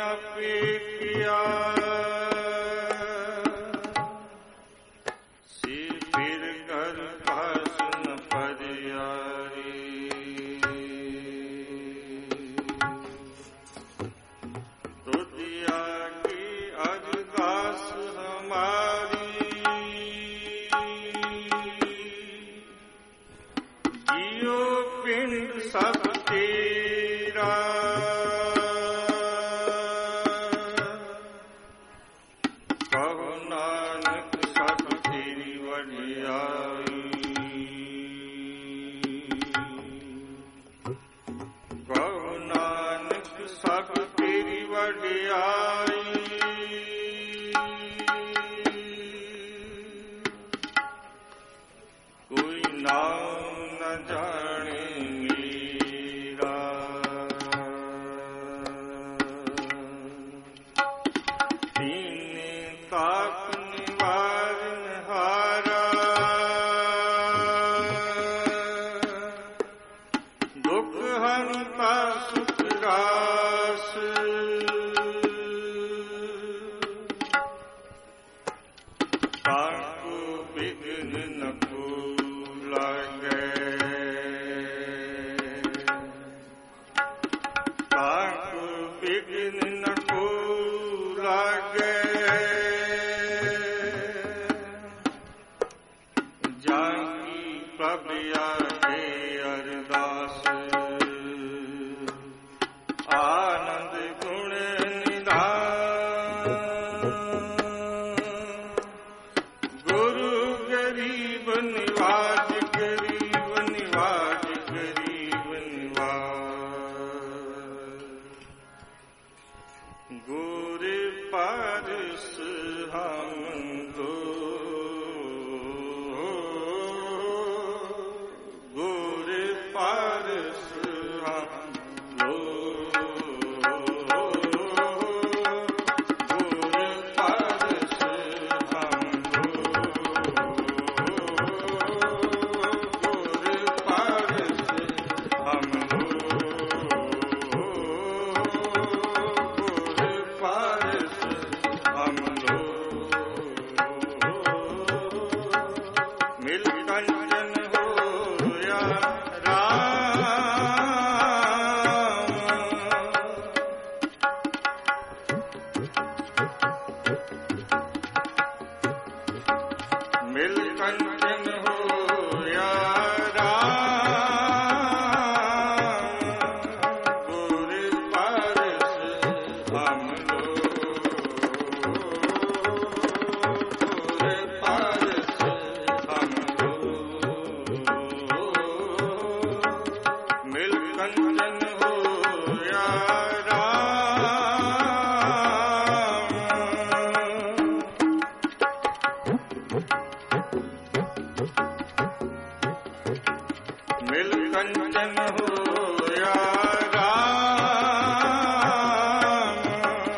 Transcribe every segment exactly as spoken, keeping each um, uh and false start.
आपे किया से फिर घर पास न परियारी तो दिया की अरदास हमारी जियो पिंड सब तेरा कहो नानक सब तेरी वडियाई कहो नानक सब तेरी वडियाई कोई नाम न जाने मेरा दीन ताप निवारण हारा दुख हंता सुख रास ताको विघ्न न को लागे ताको विघ्न न को लागे जाकी प्रभया के अरदास आनंद गुण निधान गुरु गरीब निवाज गरीब निवाज गरीब निवाज गोरे पारस हम दो गोरे पारस हम दो गोरे पारस हम दो गोरे पारस हम दो गोरे पारस हम दो मिल कंचन होया राम मिल कंचन होया राम गोरे पारस हम लो गोरे पारस हम लो मिल कंचन होया राम मिल कंचन होया राम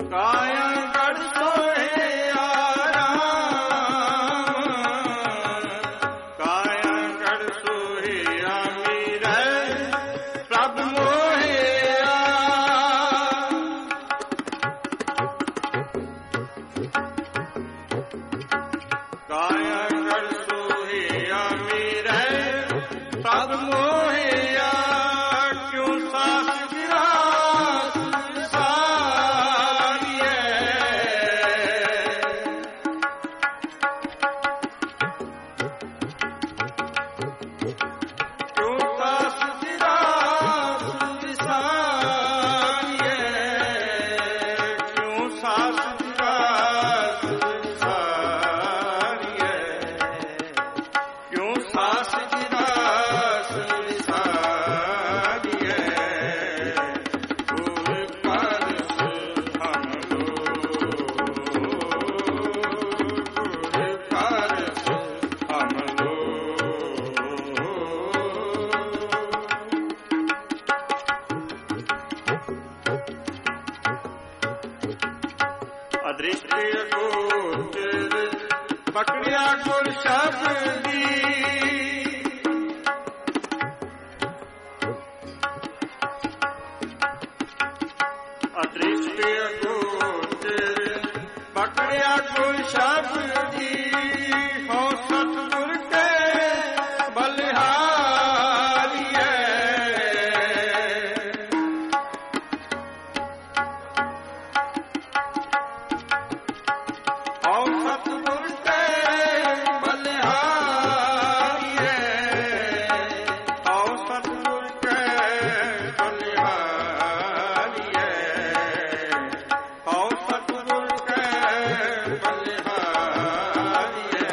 ਕਾਇਆ ਗੜ ਸੋਹਿਆ ਰਾਮ, ਕਾਇਆ ਗੜ ਸੋਹਿਆ ਮੀਰੈ ਪ੍ਰਭ ਮੋਹਿਆ। ਕਾਇਆ ਗੜ ਸੋਹਿਆ ਮੀਰੈ ਪ੍ਰਭ ਮੋਹਿਆ, ਕਿਉ ਸਾਸ ਵਿਰਾਸ ਵਿਸਾਰੀਐ। ਕਿਉ ਸਾਸ ਵਿਰਾਸ ਵਿਸਾਰੀਐ, ਕਿਉ ਸਾਸ ਵਿਰਾਸ ਵਿਸਾਰੀਐ, ਕਿਉ ਸਾਸ ਵਿਰਾਸ ਵਿਸਾਰੀਐ। ਗੁਰ ਪਰਸ ਹਮ ਲੋ, ਗੁਰ ਪਰਸ ਹਮ ਲੋ। ਅਦ੍ਰਿਸ਼ਟ ਅਗੋਚਰ ਪਕੜਿਆ ਗੁਰ ਸ਼ਬਦੀ, ਅਦ੍ਰਿਸ਼ਟ ਅਗੋਚਰ ਪਕੜਿਆ ਗੁਰ ਸ਼ਬਦੀ, ਹੋ ਸਤਿਗੁਰ ਕੇ ਬਲਿਹਾਰੀਐ। ਹਉ ਸਤਿਗੁਰ ਕੇ ਬਲਿਹਾਰੀਐ, ਹਉ ਸਤਿਗੁਰ ਕੇ ਬਲਿਹਾਰੀਐ, ਹਉ ਸਤਿਗੁਰ ਕੇ ਬਲਿਹਾਰੀਐ।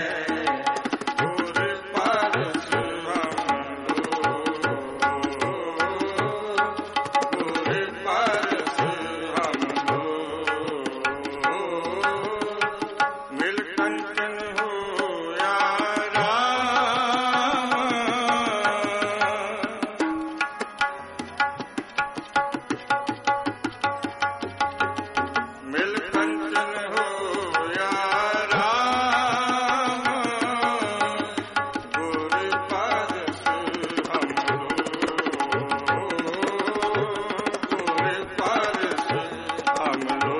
ਗੁਰ ਪਰਸ ਹਮ ਲੋ, ਗੁਰ ਪਰਸ ਹਮ ਲੋ। ਮਿਲ ਕੰਚਨ ਹੋਇਆ ਰਾਮ, ਮਿਲ ਕੰਚਨ ਹੋਇਆ ਰਾਮ, ਗੁਰ ਪਰਸ ਹਮ ਲੋ, ਗੁਰ ਪਰਸ ਹਮ ਲੋ।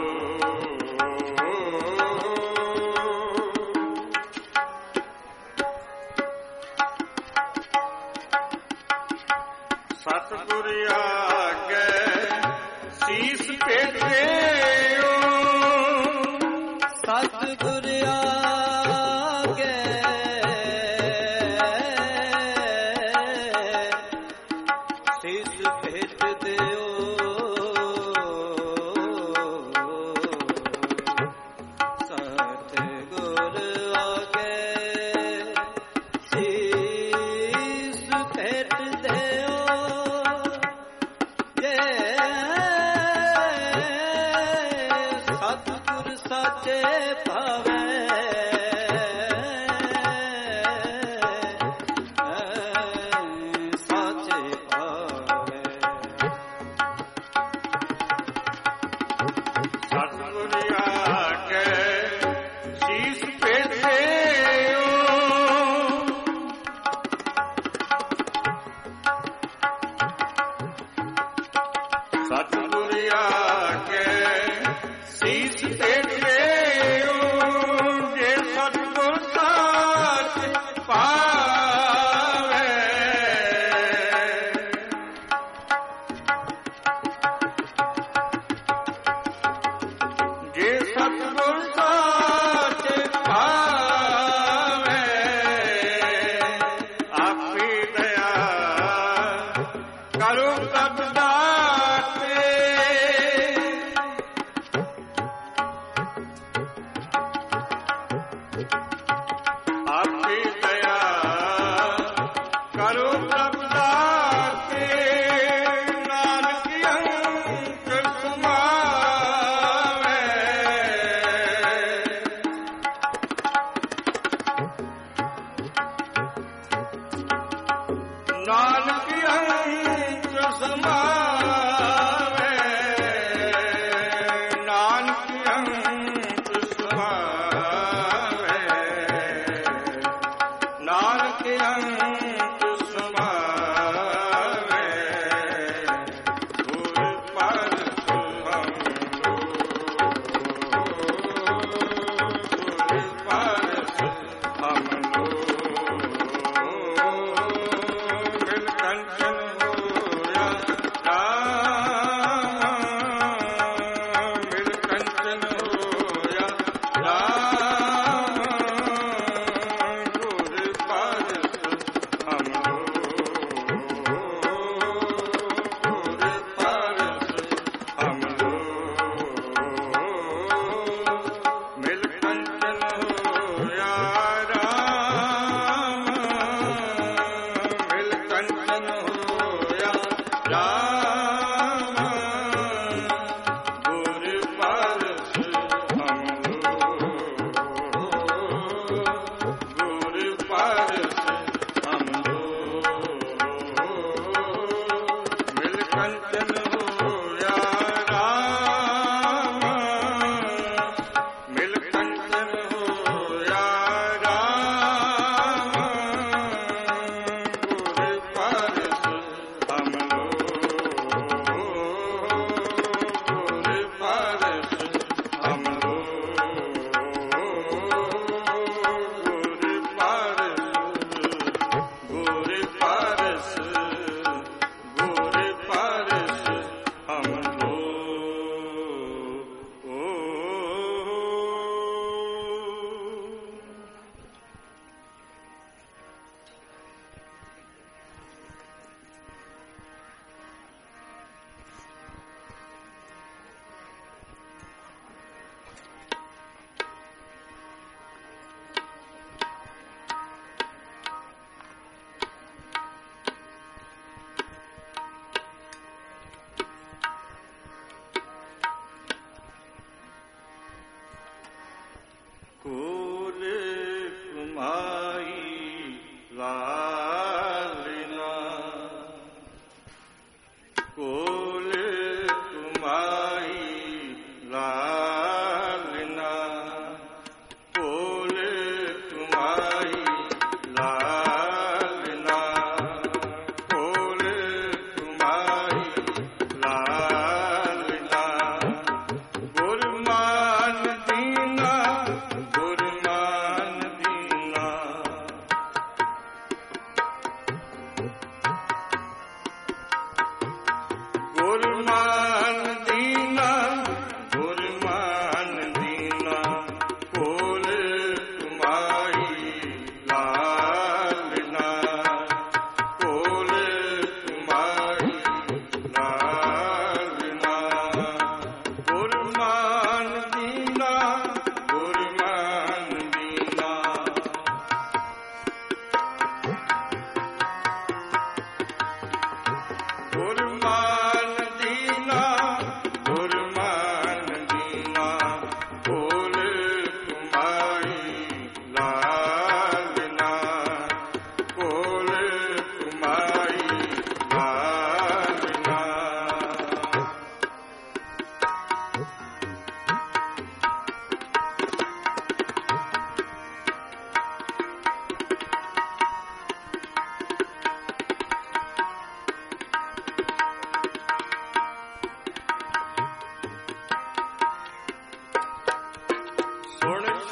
ਸਤਿਗੁਰ ਆਗੇ ਸੀਸ ਭੇਟਿਓ, ਸਤਿਗੁਰ ਆਗੇ ਸੀਸ ਭੇਟ ਦਿਓ, ਸਤਿਗੁਰ ਆਗੇ ਸੀਸ ਭੇਟ ਦਿਓ, ਜੇ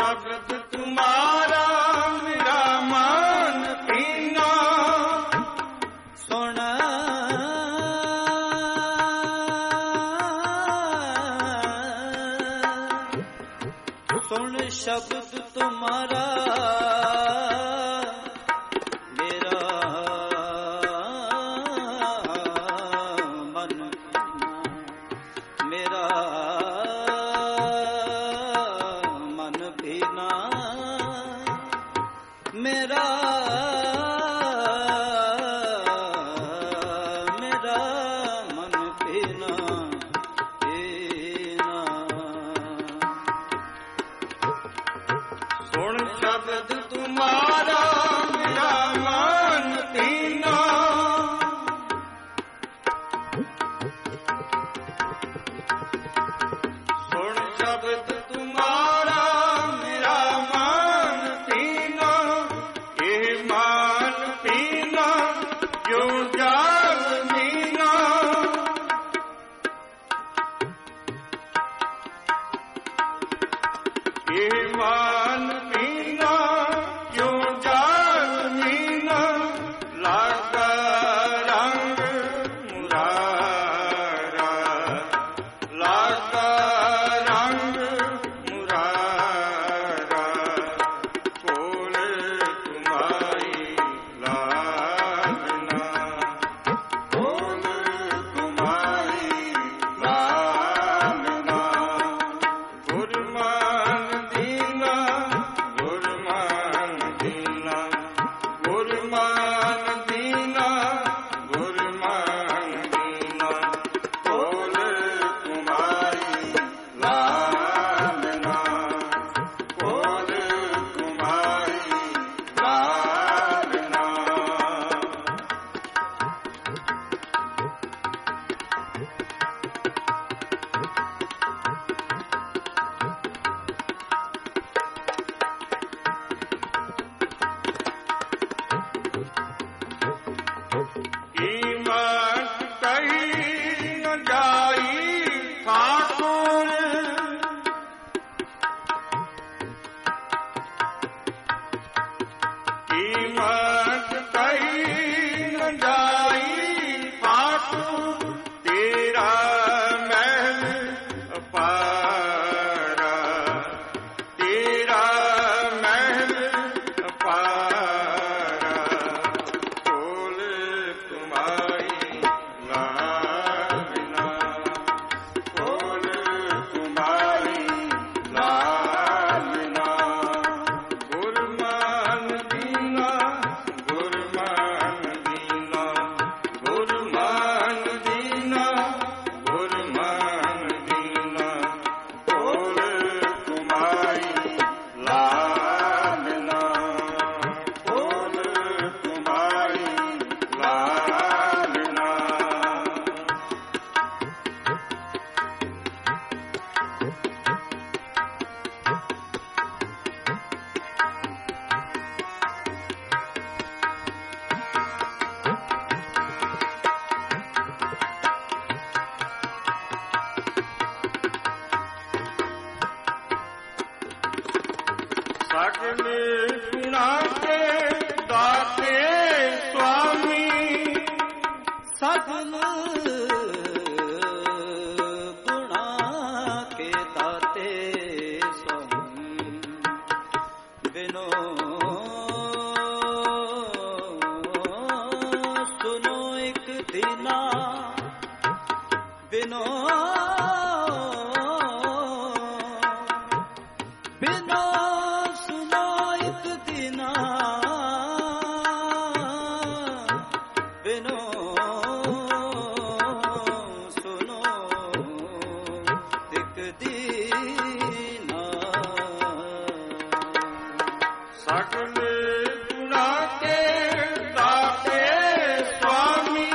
शब्द तुम्हारा मेरा मान पीना सुन सुन शब्द तुम्हारा मेरा मन मेरा मन भीना मेरा मेरा मन भीना भीना सुन शब्द तुम्हारा मेरा मान पीना सुन शब्द तुम्हारा मेरा मान पीना ये मान पीना जो जाग मीना ये मान पीना क्यों जाग मीना लागा रंग मुरारा लागा रंग मुरारा बोल तुम्हारी लागना बोल तुम्हारी लागना गुरमान दीना गुरमान दीना गुरमान दीना गुरमान दीना बोल तुम्हारी लागना बोल तुम्हारी लागना कीमत कही न जाई ठाकुर कीमत कही न जाई ठाकुर तेरा महल अपारा तेरा महल अपारा बोल तुम्हारी लागना बोल तुम्हारी लागना गुरमान दीना गुरमान दीना गुरमान दीना गुरमान दीना बोल तुम्हारी लागना बोल तुम्हारी लागना सकल गुणा के दाते स्वामी सकल गुणा के दाते स्वामी बिनो सुनो एक दीना बिनो बिनो सुनो एक दीना बिनो सुनो एक दीना सकल गुणा के दाते स्वामी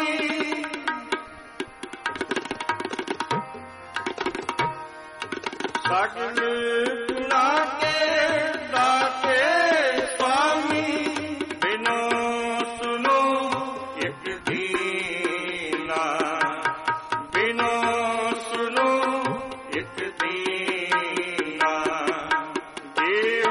सकल गुणा के दाते स्वामी बिनो सुनो एक दीना बिनो सुनो एक दीना देह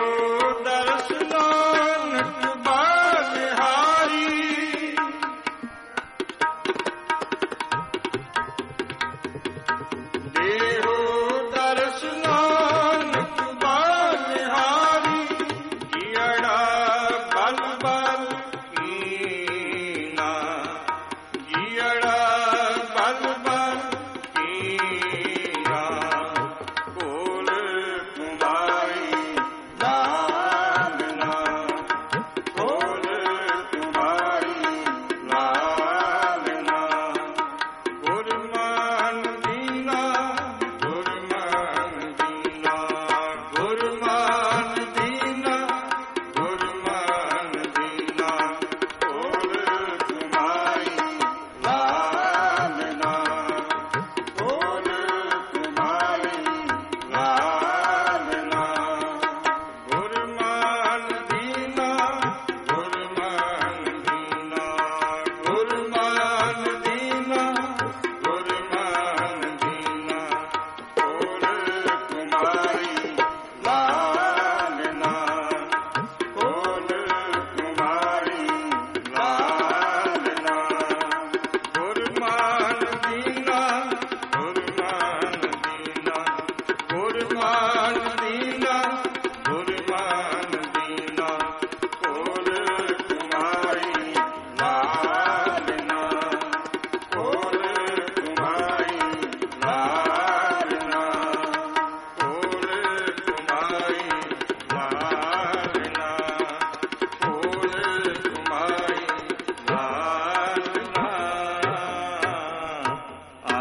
ਦੀਨਾ ਕੋਲ ਕੁਮਾਰੀ ਲਾਲਨਾ ਕੋਲ ਕੁਮਾਰੀ ਲਾਲਨਾ ਗੁਰਮਾਨ ਦੀਨਾ ਗੁਰਮਾਨ ਦੀਨਾ ਗੁਰਮਾਨ ਦੀਨਾ ਗੁਰਮਾਨ ਦੀਨਾ ਕੋਲ ਕੁਮਾਰੀ ਲਾਲਨਾ ਕੋਲ ਕੁਮਾਰੀ ਲਾਲਨਾ ਗੁਰਮਾਨ ਦੀਨਾ ਗੁਰਮਾਨ ਦੀਨਾ ਗੁਰਮਾਨ ਦੀਨਾ ਗੁਰਮਾਨ ਦੀਨਾ ਕੋਲ ਕੁਮਾਰੀ ਲਾਲਨਾ ਕੋਲ ਕੁਮਾਰੀ ਲਾਲਨਾ ਗੁਰਮਾਨ ਦੀਨਾ ਗੁਰਮਾਨ ਦੀਨਾ ਗੁਰਮਾਨ ਦੀਨਾ ਗੁਰਮਾਨ ਦੀਨਾ ਕੋਲ ਕੁਮਾਰੀ ਲਾਲਨਾ ਕੋਲ ਕੁਮਾਰੀ ਲਾਲਨਾ ਕੋਲ ਕੁਮਾਰੀ ਲਾਲਨਾ ਕੋਲ ਕੁਮਾਰੀ ਲਾਲਨਾ ਆ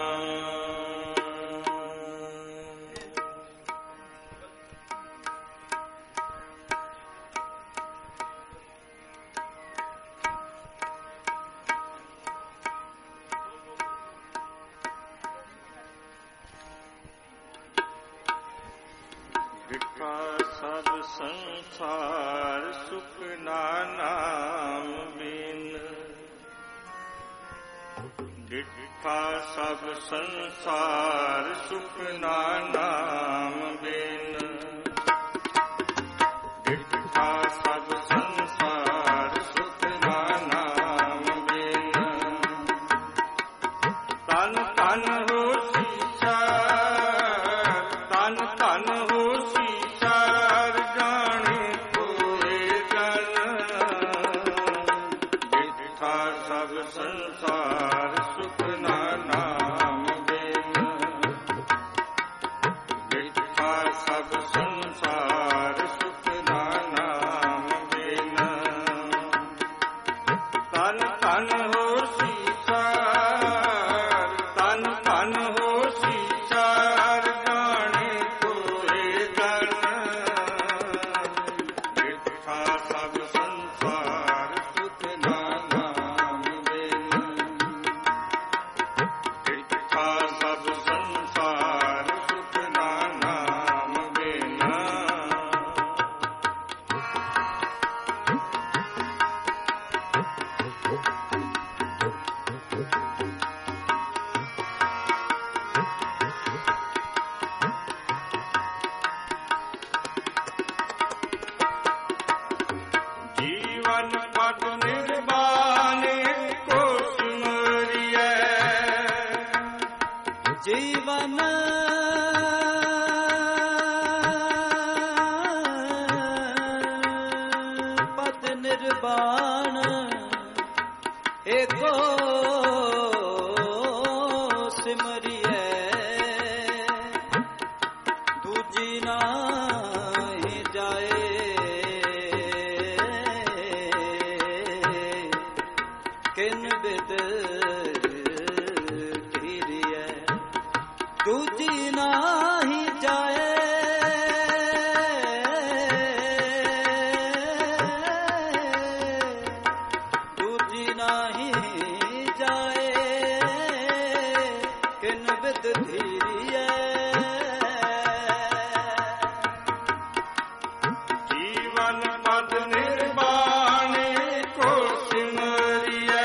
ਵਿਖਾ ਸਭ ਸੰਸਾਰ ਸੁਖ ਨਾਮ ਬਿਨ ਵਿਖਾ ਸਭ ਸੰਸਾਰ ਸੁਖ ਨਾਮ ਬਿਨ ਵਿਖਾ ਸਭ ਸੰਸਾਰ ਸੁਖ ਨਾਮ ਬਿਨ ਤਨ ਤਨ ਹੋ ਸੀਸਾ ਤਨ ਤਨ ਹੋ ਸੀਸਾਰ ਜਾਣੇ ਕੋਏ ਜਨ ਵਿਖਾ ਸਭ ਸੰਸਾਰ ਸੁਖ ਨਾਮ ਬਿਨ ਵਿਖਾ ਸਭ ਸੰਸਾਰ ਸੁਖ ਨਾਮ ਬਿਨ ਤਨ ਤਨ ਹੋ ਸੀਸਾਰ ਤਨ ਤਨ ਹੋ ਸੀਸਾਰ ਜਾਣੇ ਕੋਏ ਜਨ ਵਿਖਾ ਸਭ ਸੰਸਾਰ ਸੁਖ ਨਾਮ ਬਿਨ ਵਿਖਾ ਸਭ ਸੰਸਾਰ ਸੁਖ ਨਾਮ ਬਿਨ ਜੀਵਨ ਪਦ ਨਿਰਵਾਣੇ ਕੋ ਸਿਮਰਿਐ ਜੀਵਨ ਪਦ ਨਿਰਵਾਣ ਏਕੋ ਸਿਮਰਿਐ ਦੂਜੀ ਨਾਹੀ ਜਾਏ ਕਿਨ ਬਿਦ ਧੀਰੀਐ ਦੂਜੀ ਨਾਹੀ ਜਾਏ ਦੂਜੀ ਨਾਹੀ ਜਾਏ ਕਿਨ ਬਿਦ ਧੀਰੀਐ ਜੀਵਨ ਪਦ ਨਿਰਵਾਣੇ ਕੋ ਸਿਮਰਿਐ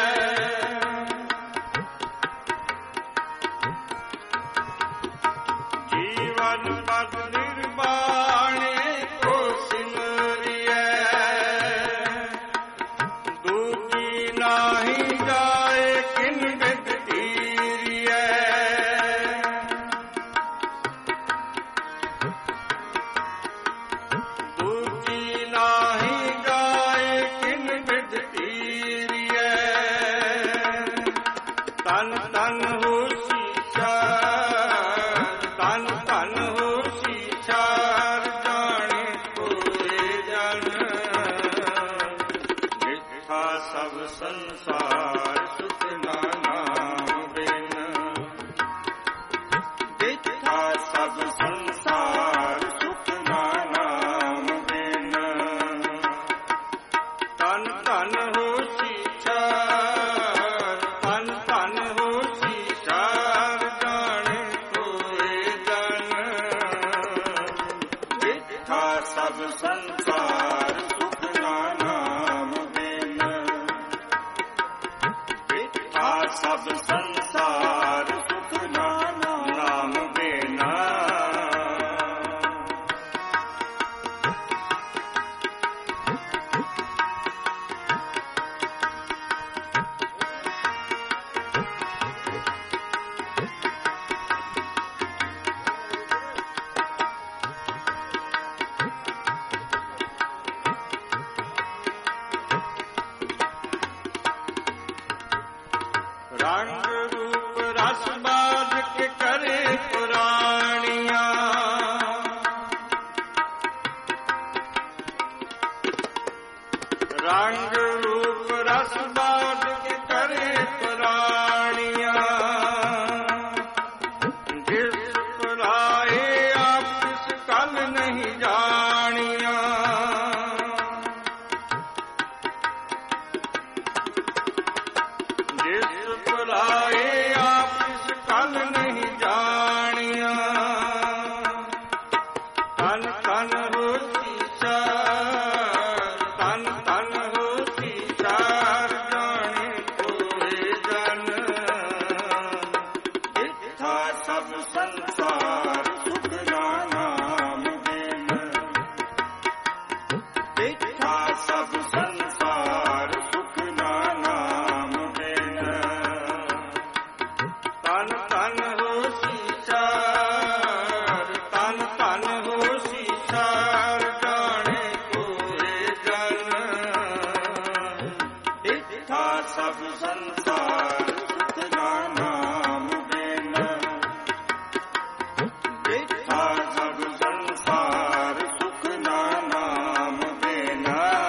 ਜੀਵਨ ਪਦ ਨਿਰਵਾਣੇ ਕੋ ਸਿਮਰਿਐ ਦੂਜੀ ਨਾਹੀ ਜਾਏ ਕਿਨ ਬਿਦ ਧੀਰੀਐ ਦੂਜੀ ਨਾਹੀ ਜਾਏ ਕਿਨ ਬਿਦ ਧੀਰੀਐ ਤਨ ਤਨ ਹੋ ਸੀਸਾ सब संसार सुख नाम बिन, मिथ्या सब संसार सुख नाम बिन। रंग रूप रस बाज के करे पुराणिया, रंग रूप रस बाज के करे पुराणिया, जिस पुराए आप किस कल नहीं जानिया। जिस पुराए आप किस कल नहीं जानिया, तन तन हो सीचार, तन तन हो सीचार जाने कोई जन। मिथ्या सब संसार सुख नाम बिन, मिथ्या सब संसार सुख नाम बिन। तन तन हो सीचार, तन तन हो सीचार जाने कोई जन। मिथ्या सब संसार सुख नाम बिन, मिथ्या सब संसार सुख नाम बिन।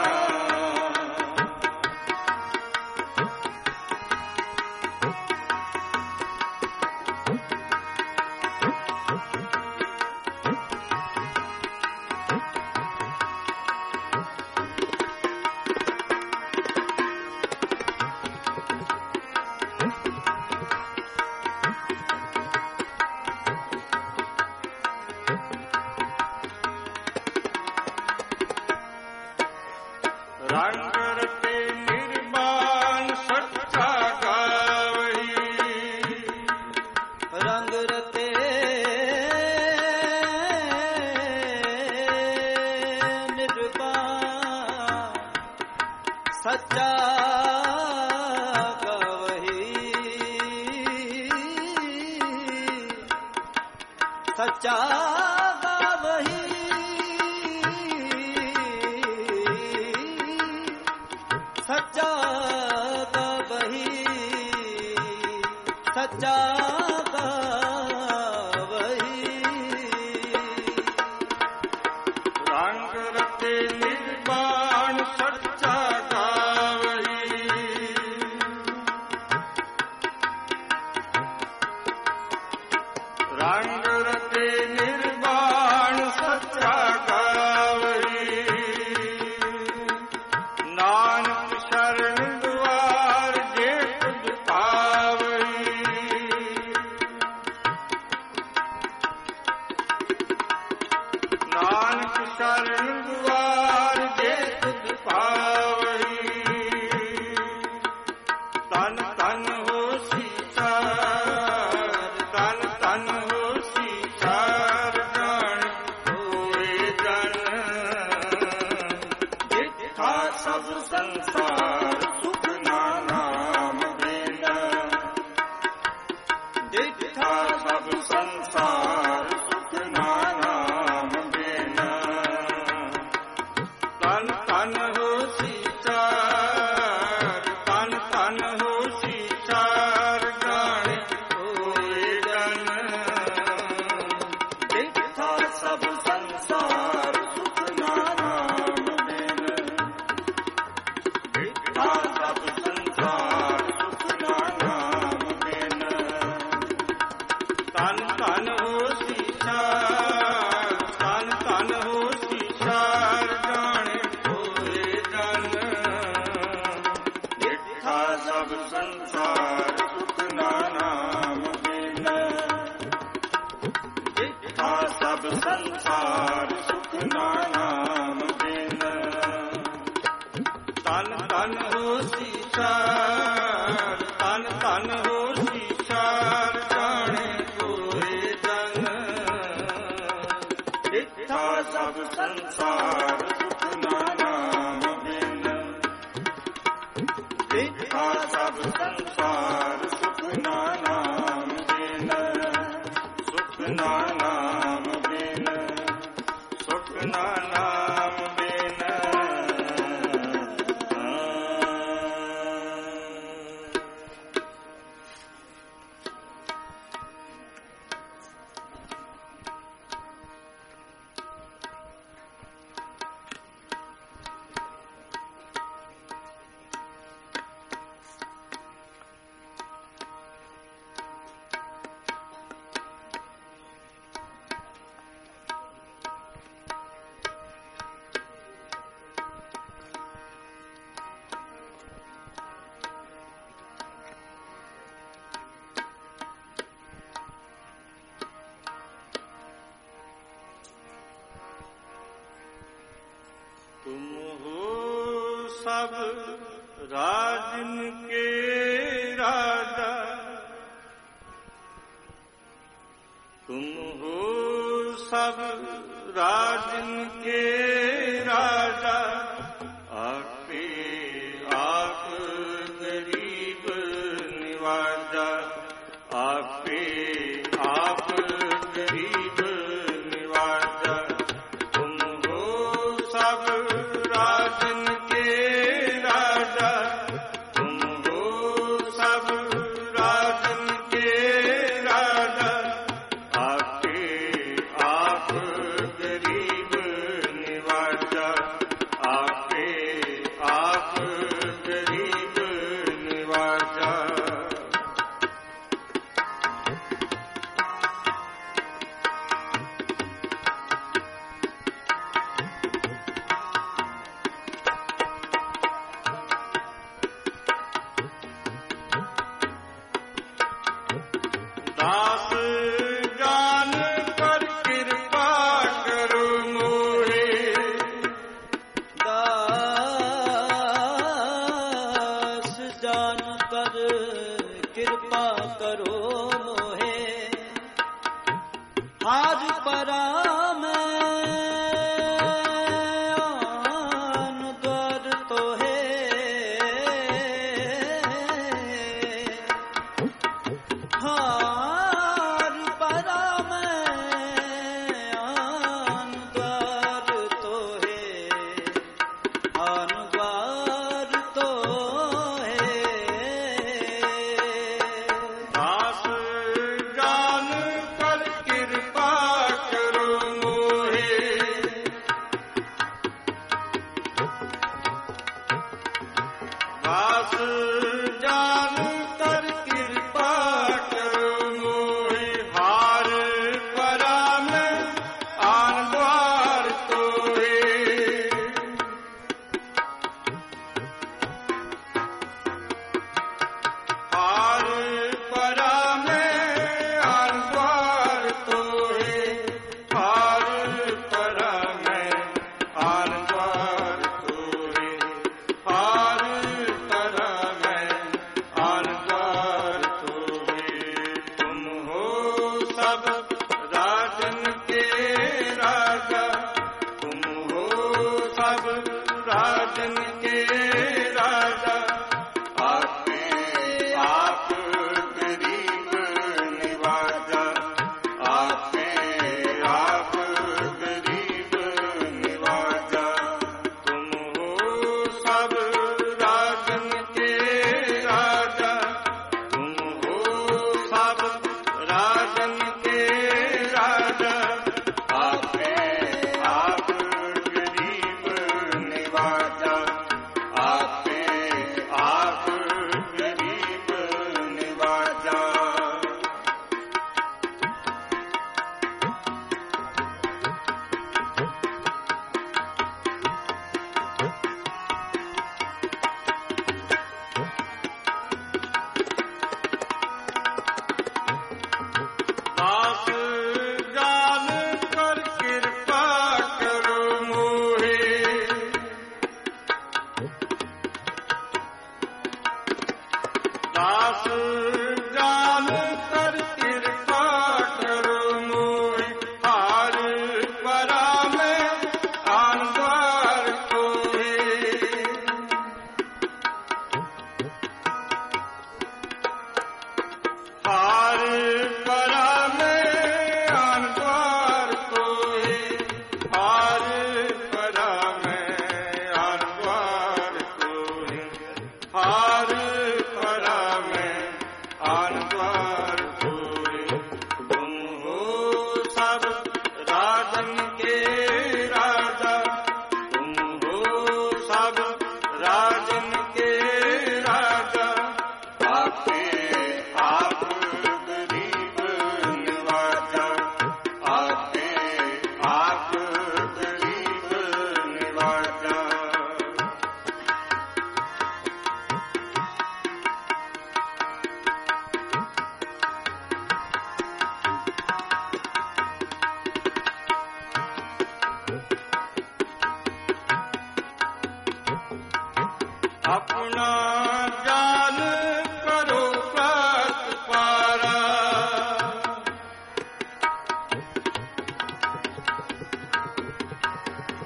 रंग रते निर्वाण सच्चा गावही, रंग रते निर्वाण सच्चा गवही, सच्चा गवही, सच्चा गवही, सच्चा गवही। रंग रते निर्वाण सच्चा गावही, रंग रते निर्वाण सच्चा गावही। नानक शरण द्वार जे तुझ पावही, नानक शरण द्वार जे तुझ पावही। तन तन हो सीचार, तन तन हो सीचार जाने कोई जन। मिथ्या सब संसार सुख नाम बिन, मिथ्या सब संसार सुख नाम बिन। तन तन हो सीचार, तन तन हो सीचार जाने कोई जन। मिथ्या सब संसार सुख नाम बिन, मिथ्या सब संसार सुख नाम बिन। तन तन हो सीचार, तन तन हो सीचार जाने कोई जन। मिथ्या सब संसार सुख नाम बिन, मिथ्या सब संसार सुख नाम सब संसार सुख नाम बिन, मिथ्या सब संसार सुख नाम बिन, सुख नाम बिन, सुख नाम बिन। तुम हो सब राजन के राजा, तुम हो सब राजन के राजा, आपे आप गरीब निवाजा, आपे आप गरीब निवाजा। तुम हो सब राजन के राजा, तुम हो सब राजन के राजा, आपे आप गरीब निवाजा, आपे आप गरीब निवाजा। दास जान पर कृपा करो मोहे, दास जान कर कृपा करो मोहे, आज परा मैं आन द्वार तो है, हार परा मैं आन द्वार तो है, आन द्वार तो है। दास जान पर कृपा करो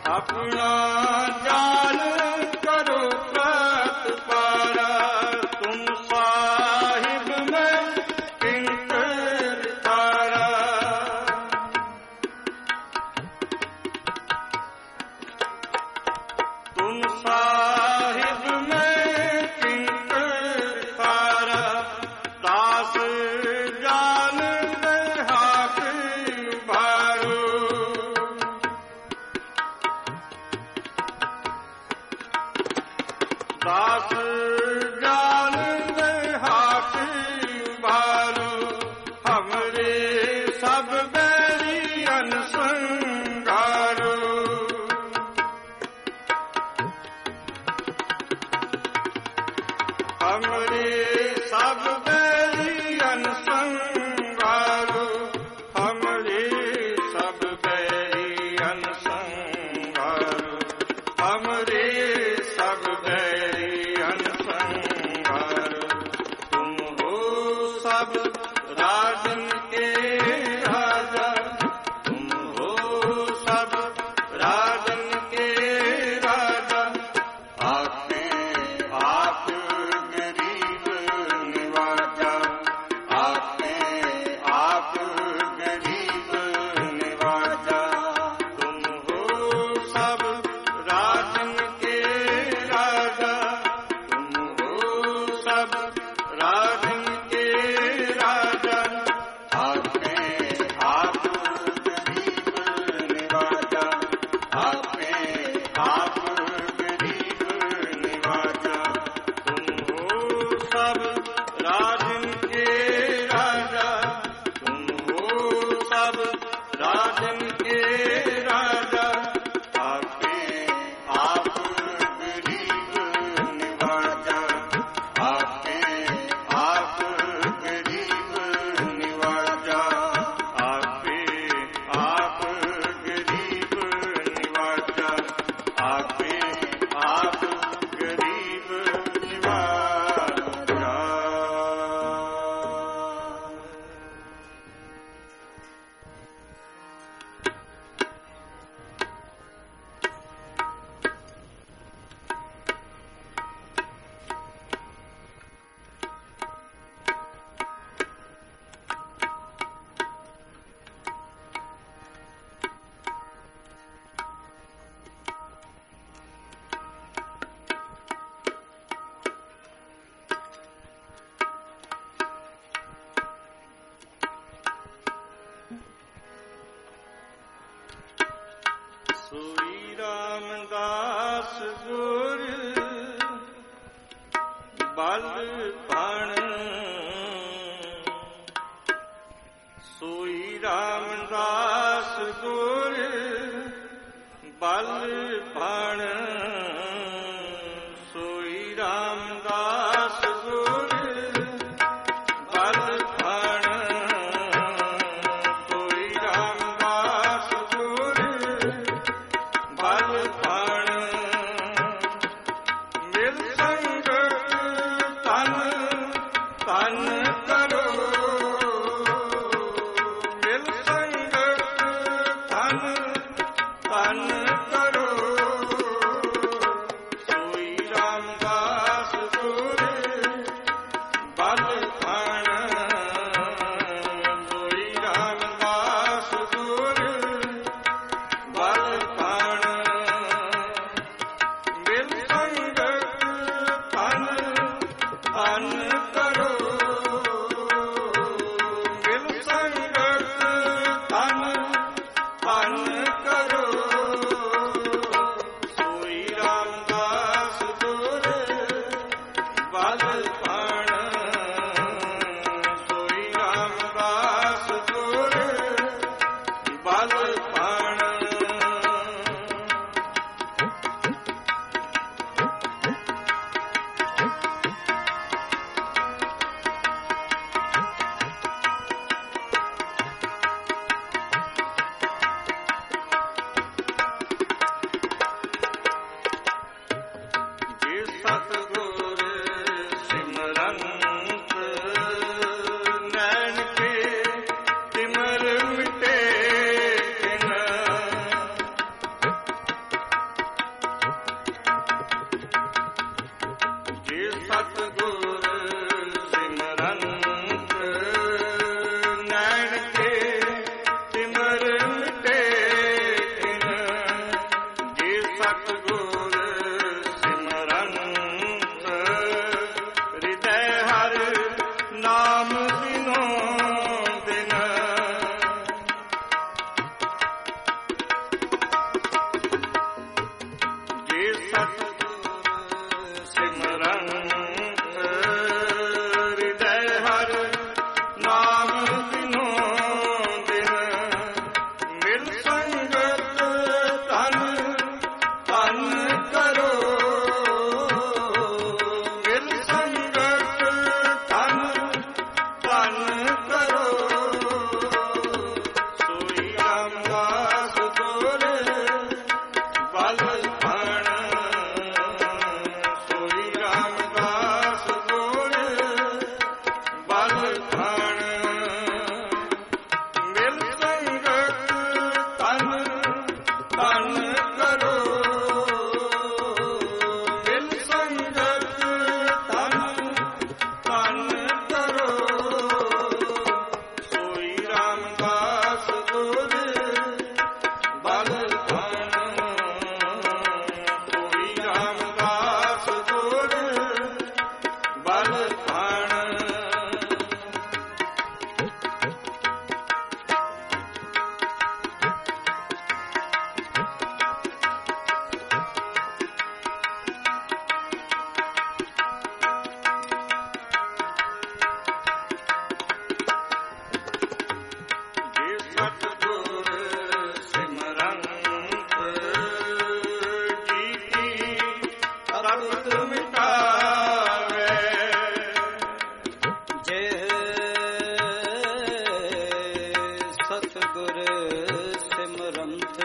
अपना जान करो प्रतिपारा, तुम साहिब में किंकर तारा। तुम साहिब में किंकर तारा, दास जान दे हाथ उभारो। दास जान दे हाथ उभारो, हमरे सब बैरियन संगारो। हमरे सब बैरियन संगारो, हमरे सब बैरियन संगारो, हमरे सब बैरियन संगारो। तुम हो सब राजन के राजा, तुम हो सब राजन के राजा। आपने आप गरीब निवाजा, आपने आप गरीब निवाजा। तुम हो सब राजन के राजा, तुम हो सब राजन के राजा। आपने आप गरीब निवाजा, आपने आप गरीब निवाजा। तुम हो सब राजन के राजा, तुम हो सब राजन के राजा। आपने आप गरीब निवाजा, आपने आप गरीब निवाजा, आपने आप गरीब निवाजा, आपने आप गरीब निवाजा। सोई रामदास गुर बल पण, सोई रामदास गुर बल पण, सोई रामदास गुर बल पण, सोई रामदास गुर बल पण। मिल संग तन तन करो, मिल संग तन तन करो। ਸਤਿਗੁਰ ਸਿਮਰੰਤ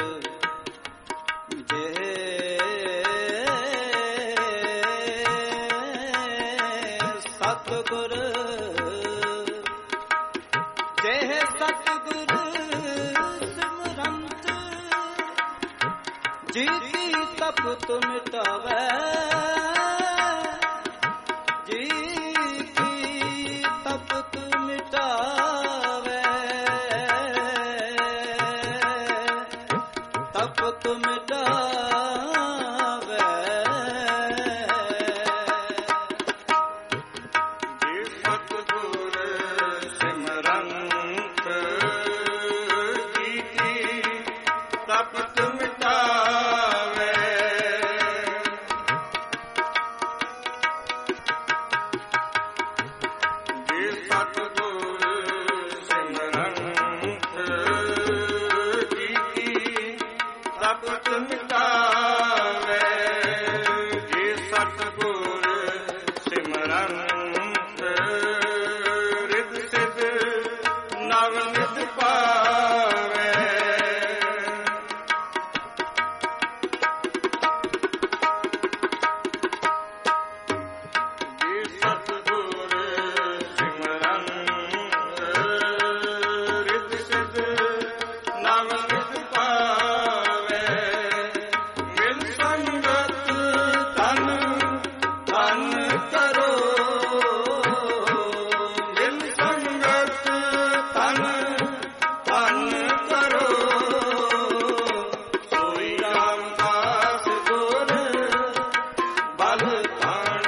ਜੇ ਸਤਿਗੁਰ ਜੇ ਸਤਿਗੁਰ ਸਿਮਰੰਤ ਜੀ ਕੀ ਤਪਤ ਮਿਟਾਵੈ ਜੀ ਕੀ ਤਪਤ ਮਿਟਾਵੈ ਤਪਤ ਮਿਟਾਵੈ ਜੇ ਸਤਿਗੁਰ ਸਿਮਰੰਤ ਜੀ ਕੀ ਤਪਤ ਮਿਟਾਵੈ ਜੇ ਸਤਿਗੁਰ ਸਿਮਰੰਤ ਜੀ ਕੀ ਤਪਤ ਮਿਟਾਵੈ ਜੇ ਸਤਿਗੁਰ ਸਿਮਰੰਤ ਰਿਦ ਸਿਧ ਨਵ ਨਿਤ ਪਾਵੈ ਜੇ ਸਤਿਗੁਰ ਸਿਮਰੰਤ ਰਿਦ ਸਿਧ ਨਵ ਨਿਤ ਪਾਵੈ ਮਿਲ ਸੰਗਤ ਤਨ ਤਨ ਕਰੋ ਮਿਲ ਸੰਗਤ ਤਨ ਤਨ ਕਰੋ ਸੋਈ ਰਾਮਦਾਸ ਗੁਰ ਬਲ ਤਾਣ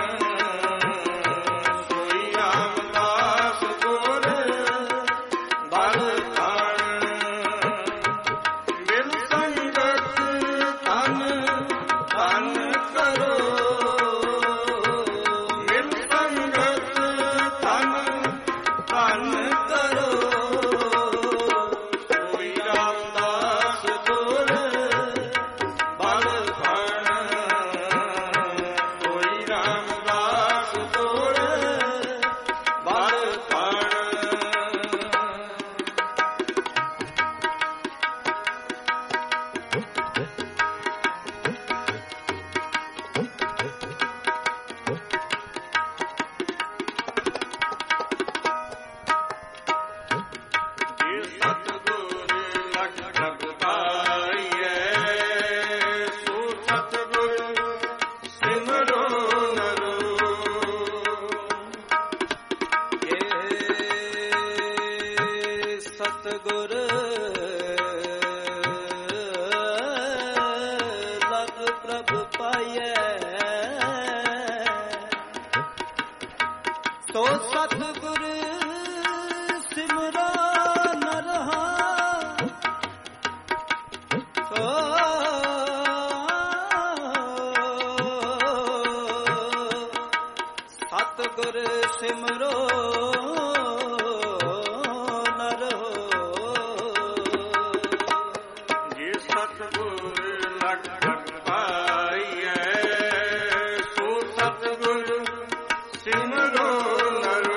ਸੋਈ ਰਾਮਦਾਸ ਗੁਰ ਬਲ ਤਾਣ ਮਿਲ ਸੰਗਤ ਤਨ ਤਨ ਕਰੋ ਮਿਲ ਸੰਗਤ ਤਨ ਤਨ ਕਰੋ ਸੋਈ ਰਾਮਦਾਸ ਗੁਰ ਬਲ ਤਾਣ ਸੋਈ ਰਾਮਦਾਸ ਗੁਰ ਬਲ ਤਾਣ ਜੇ ਸਤਿਗੁਰ ਲਖ ਲਖ ਪਾਈਐ ਸੋ ਸਤਿਗੁਰ ਸਿਮਰੋ ਨਰੋ ਏ ਸਤਿਗੁਰ ਲਗ ਪ੍ਰਭ ਪਾਈਐ ਸੋ ਸਤਿਗੁਰ ਸਿਮਰੋ ਨਰਹਾ ਸੋ ਸਤਿਗੁਰ ਸਿਮਰੋ ਨਰੋ ਜੇ ਸਤਿਗੁਰ ਲਖ ਲਖ ਪਾਈਐ ਸੋ ਸਤਿਗੁਰ ਸਿਮਰੋ ਨਰੋ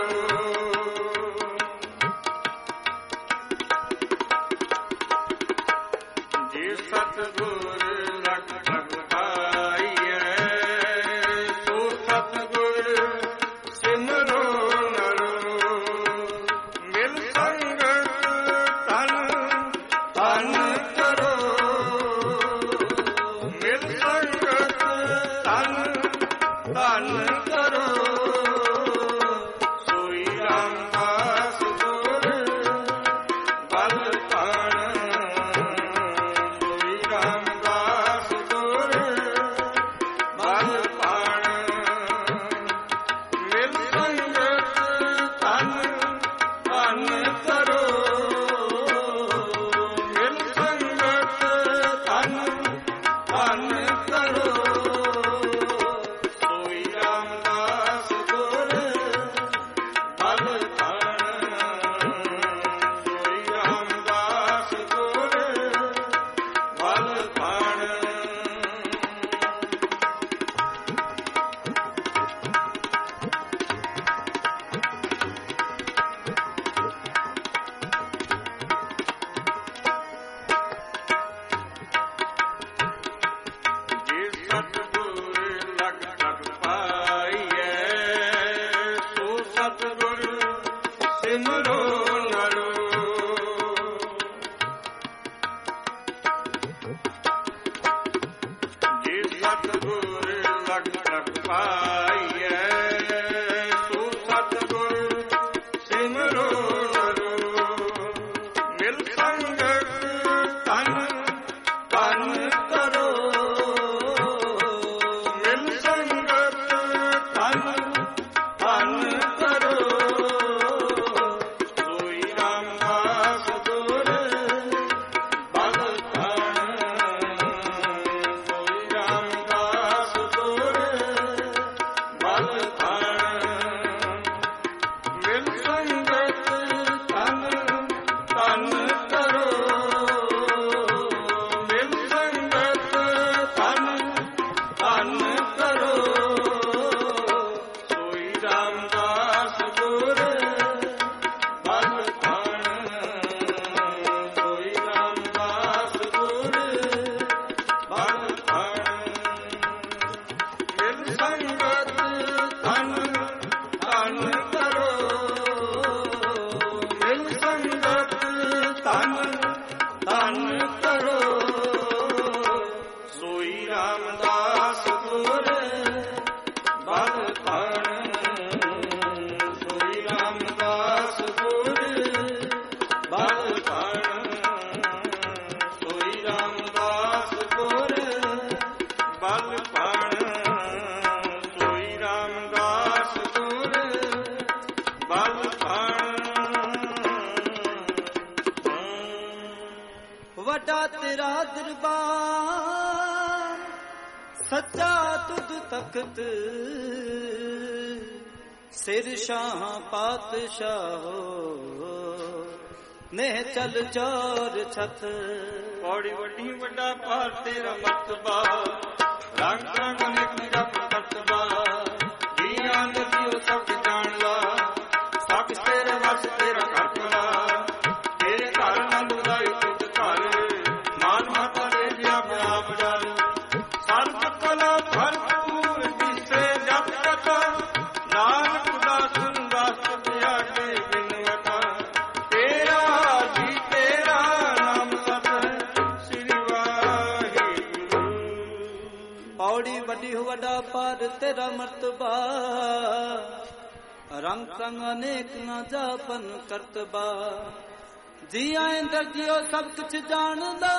ਜੇ ਸਤਿਗੁਰ ਲਖ ਲਖ ਪਾਈਐ ਸੋ ਸਤਿਗੁਰ ਸਿਮਰੋ ਨਰੋ ਮਿਲ ਸੰਗਤ ਤਨ ਤਨ ਕਰੋ ਮਿਲ ਸੰਗਤ ਤਨ ਤਨ ਕਰੋ ਸੋਈ ਰਾਮਦਾਸ ਗੁਰ ਬਲ ਤਾਣ ਸੋਈ ਰਾਮ ਮਿਲ ਸੰਗਤ ਤਨ ਤਨ ਕਰੋ ਮਿਲ ਸੰਗਤ ਤਨ ਤਨ ਕਰੋ ਸੋਈ ਰਾਮਦਾਸ ਗੁਰ ਬਲ ਥਣ ਸੋਈ ਰਾਮਦਾਸ ਗੁਰ ਬਲ ਥਣ ਮਿਲ ਸੰਗਤ ਤਨ ਤਨ ਕਰੋ ਮਿਲ ਸੰਗਤ ਤਨ ਤਨ ਕਰੋ ਸੋਈ ਰਾਮਦਾਸ ਗੁਰ ਬਲ ਥਣ ਸੋਈ ਰਾਮਦਾਸ ਗੁਰ ਬਲ ਥਣ ਮਿਲ ਸੰਗਤ ਤਨ ਤਨ ਕਰੋ ਮਿਲ ਸੰਗਤ ਤਨ ਤਨ ਕਰੋ ਸੋਈ ਰਾਮਦਾਸ ਗੁਰ ਬਲ ਥਣ ਸੋਈ ਰਾਮਦਾਸ ਗੁਰ ਬਲ ਥਣ ਸੋਈ ਰਾਮਦਾਸ ਗੁਰ ਬਲ ਥਣ ਸੋਈ ਰਾਮਦਾਸ ਗੁਰ ਬਲ ਥਣ ਵੱਡਾ ਤੇਰਾ ਦਰਬਾਰ ਸੱਚਾ ਤੁਧ ਤਖਤ ਸਿਰ ਸ਼ਾਹ ਪਾਤਸ਼ਾਹੋ ਨੇ ਚਲ ਚੋਰ ਛਤ ਪੌੜੀ ਵੱਡੀ ਵੱਡਾ ਭਾਰ ਤੇਰਾ ਮਰਤਬਾ ਰੰਗ ਰੰਗ ਅਨੇਕ ਜਪ ਕਰਤਬਾ ਜੀਆਂ ਨਦੀਓ ਸਭ ਜਾਣਦਾ ਸਭ ਤੇਰੇ ਵਸ ਤੇਰਾ ਕਰਤਬਾ ਤੇਰੇ ਘਰ ਆਨੰਦ ਉਦਾਈ ਤੁਧ ਘਰ ਮਾਨ ਮਾਤਾ ਦੇ ਜਿਆ ਬੜਾ ਬੜਾ ਸਰਬ ਕਲਾ ਭਰਪੂਰ ਦਿਸੇ ਜਪ ਕਥਾ ਨਾਨਕ ਦਾਸ ਦਾਸ ਪਿਆ ਕੇ ਬਿਨਵਤਾ ਤੇਰਾ ਜੀ ਤੇਰਾ ਨਾਮ ਸਤ ਸ੍ਰੀ ਵਾਹਿਗੁਰੂ ਪੌੜੀ ਵੱਡੀ ਹੋ ਵੱਡਾ ਪਾਰ ਤੇਰਾ ਮਰਤਬਾ ਰੰਗ ਰੰਗ ਅਨੇਕ ਨਾ ਜਾਪਨ ਕਰਤਬਾ ਜੀ ਆਏ ਦਰਜਿਓ ਸਭ ਕੁਛ ਜਾਣਦਾ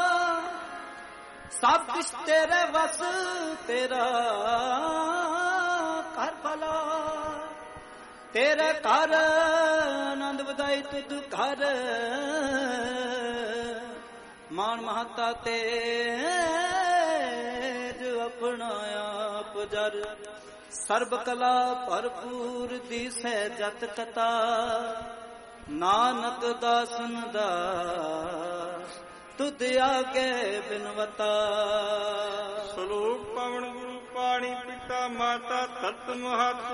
ਸਭ ਕੁਛ ਤੇਰੇ ਵਸ ਤੇਰਾ ਘਰ ਭਲਾ ਤੇਰੇ ਘਰ ਆਨੰਦ ਵਧਾਈ ਤੁਧ ਘਰ ਮਾਨ ਮਹਤਾ ਤੇ ਆਪਣਾ ਆਪ ਜਰ ਸਰਬ ਕਲਾ ਭਰਪੂਰ ਦੀਸੈ ਜਤ ਕਤਾ ਨਾਨਕ ਦਾਸਨ ਦਾਸ ਤੁਧ ਆਗੇ ਬਿਨਵਤਾ ਸਲੋਕ ਪਵਨ ਗੁਰੂ ਪਾਣੀ ਪਿਤਾ ਮਾਤਾ ਤਤ ਮਹਤ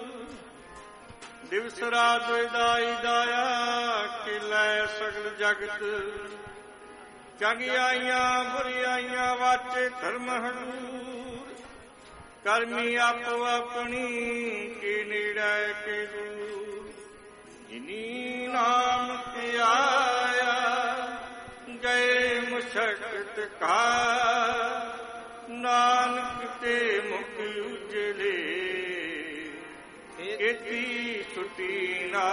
ਦਿਵਸ ਰਾਤ ਦਾਈ ਦਾਇਆ ਕਿਲੈ ਸਗਲ ਜਗਤ ਚੰਗਿਆਈਆਂ ਬੁਰੀਆਈਆਂ ਵਾਚੇ ਧਰਮ ਹੜੂਰ ਕਰਮੀ ਆਪੋ ਆਪਣੀ ਕੀ ਨੀੜੈ ਕੇ ਦੂਰ ਜਿਨੀ ਨਾਮ ਧਿਆਇਆ ਗਏ ਮੁਸ਼ਕਤ ਕਾ ਨਾਨਕ ਤੇ ਮੁਖ ਉਜਲੇ ਇਤੀ ਛੁਟੀ ਨਾ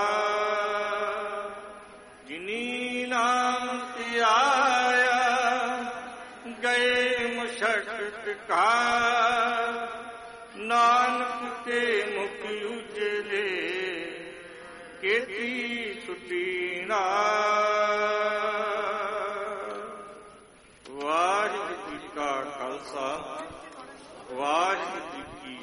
ਜਿਨੀ ਨਾਮ ਧਿਆਇਆ ਗਏ ਮੁਸ਼ਕਤ ਕਾ ਨਾਨਕ ਤੇ ਮੁਖ ਉਜਲੇ ਕੀਤੀ ਛੁਟੀ ਨਾ